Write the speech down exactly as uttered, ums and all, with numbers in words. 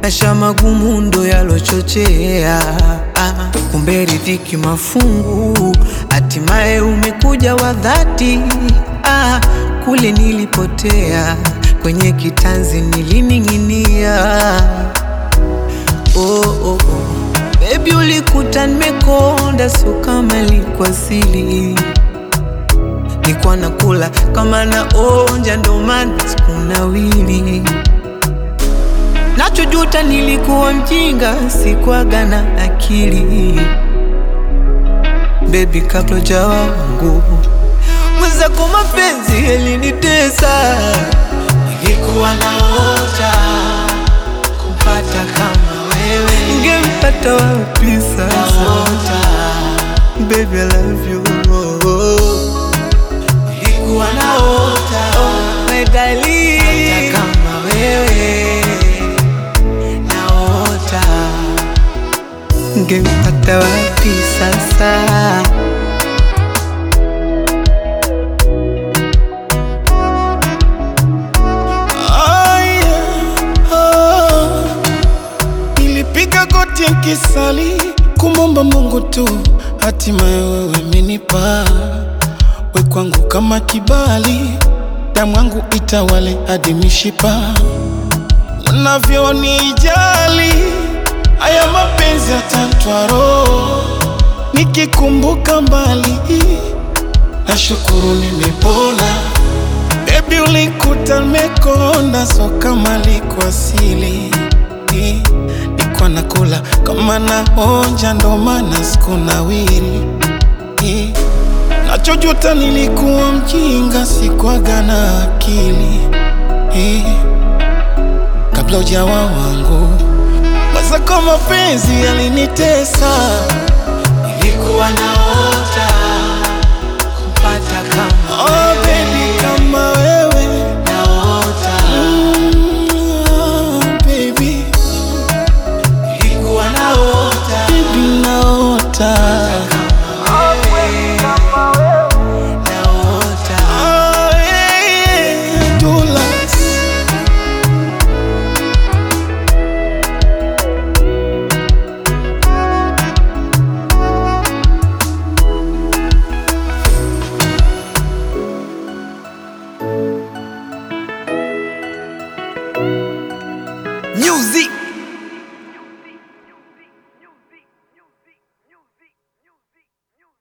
Maisha magumu ndo yalochochea, ah, kumbe riziki mafungu, hatimaye umekuja wa dhati. Ah, kule nilipotea, kwenye kitanzi nilining'inia. Oh, oh, oh. Baby ulikuta nimekonda, so kama ilikuwa siri, nilikuwa nakula kama naonja, ndo maana sikunawili. Nachojuta nilikuwa mjinga, sikuwaga na akili. Baby kabla hujawa wangu, mwenzako mapenzi yalinitesa. Nilikuwa naota kupata kama wewe, ningempata wapi sasa? Baby I love you. Nilikuwa naota, oh my darling, kama wewe naota, ningempata wapi sasa? Goti nkisali kumomba Mungu tu, hatimaye wewe umenipa. We kwangu kama kibali, damu yangu itawale hadi mishipa. Unavyonijali, haya mapenzi yatanitoa roho. Nikikumbuka mbali, nashukuru nimepona. Baby ulikuta nimekonda, so kama likuwa sili, nilikuwa nakula kama naonja, ndo maana sikunawiri. Nachojuta nilikuwa mjinga, sikuwaga na akili. Kabla hujawa wangu, mwenzako mapenzi yalinitesa. Nilikuwa naota kupata kama oh baby, kama wewe naota. mm, baby Nilikuwa naota, baby naota. kama wewe naota. Oh yeah, Dulas. Music.